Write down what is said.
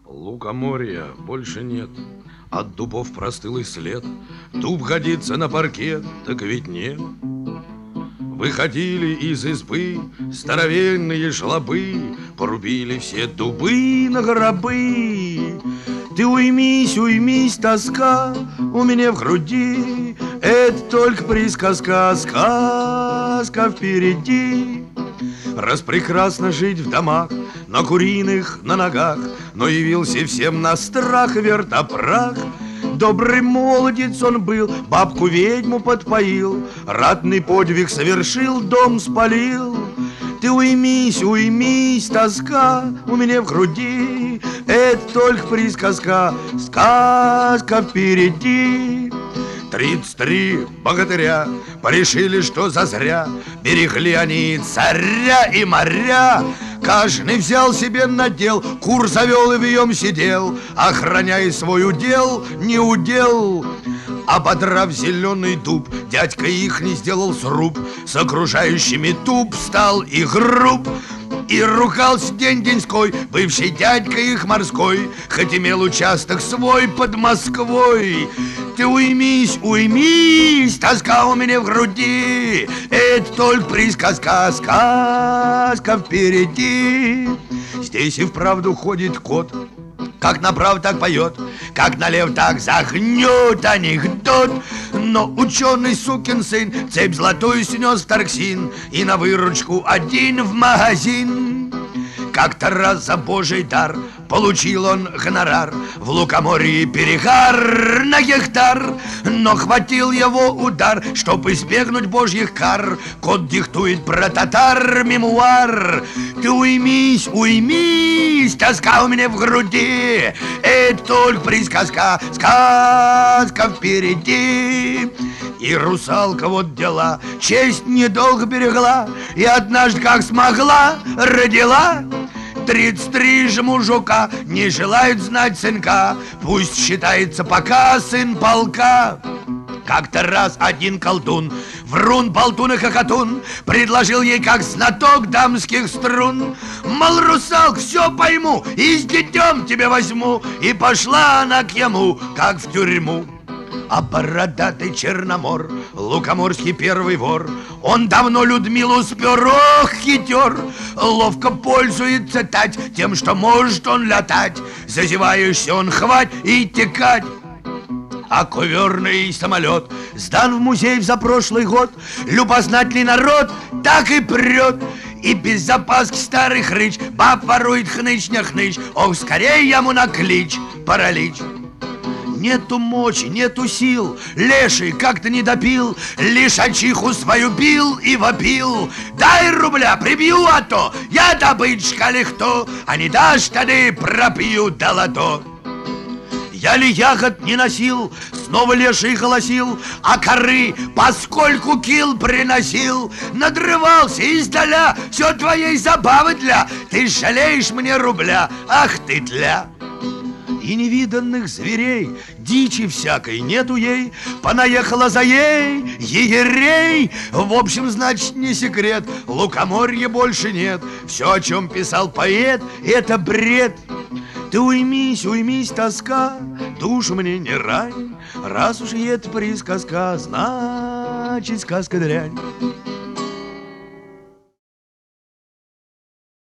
Лукоморья больше нет, от дубов простыл и след. Дуб годится на паркет, так ведь нет. Выходили из избы здоровенные жлобы, порубили все дубы на гробы. Ты уймись, уймись, тоска у меня в груди. Это только присказка, сказка впереди. Раз прекрасно жить в домах, на куриных, на ногах, но явился всем на страх вертопрах. Добрый молодец он был, бабку-ведьму подпоил, ратный подвиг совершил, дом спалил. Ты уймись, уймись, тоска у меня в груди. Это только присказка, сказка впереди. 33 богатыря порешили, что зазря берегли они царя и моря. Каждый взял себе надел, кур завел и вьем сидел, охраняя свой удел, не удел. Ободрав зеленый дуб, дядька их не сделал сруб, с окружающими туп стал и груб. И ругался день-деньской бывший дядька их морской, хоть имел участок свой под Москвой. Ты уймись, уймись, тоска у меня в груди. Это только присказка, сказка впереди. Здесь и вправду ходит кот, как направо, так поет, как налево, так загнет анекдот. Но ученый сукин сын цепь золотую снес в Тарксин и на выручку один в магазин. Как-то раз за божий дар получил он гонорар, в Лукоморье перегар на гектар. Но хватил его удар, чтоб избегнуть божьих кар. Кот диктует про татар мемуар. Ты уймись, уймись, тоска у меня в груди. Это только присказка, сказка впереди. И русалка вот дела, честь недолго берегла, и однажды как смогла родила. 33 же мужика не желают знать сынка, пусть считается пока сын полка. Как-то раз один колдун, врун, болтун и хохотун, предложил ей как знаток дамских струн. Мол, русалк, все пойму и с детем тебя возьму. И пошла она к ему, как в тюрьму. А бородатый Черномор, лукоморский первый вор, он давно Людмилу спер, ох, хитер. Ловко пользуется тать тем, что может он летать. Зазеваешься он хвать и текать. А коверный самолет сдан в музей за прошлый год. Любознательный народ так и прет. И без запаски старый хрыч баб ворует хныч не хныч. Ох, скорее ему на клич паралич. Нету мочи, нету сил, леший как-то не допил, лишачиху свою бил и вопил. Дай рубля, прибью, а то я добытчика легто, а не дашь, тады пропью до лото. Я ли ягод не носил, снова леший голосил, а коры поскольку кил приносил. Надрывался издаля, все твоей забавы для, ты жалеешь мне рубля, ах ты тля. И невиданных зверей, дичи всякой нету ей, понаехала за ей егерей. В общем, значит, не секрет, Лукоморья больше нет. Все, о чем писал поэт, это бред. Ты уймись, уймись, тоска, душу мне не рань. Раз уж это присказка, значит, сказка дрянь.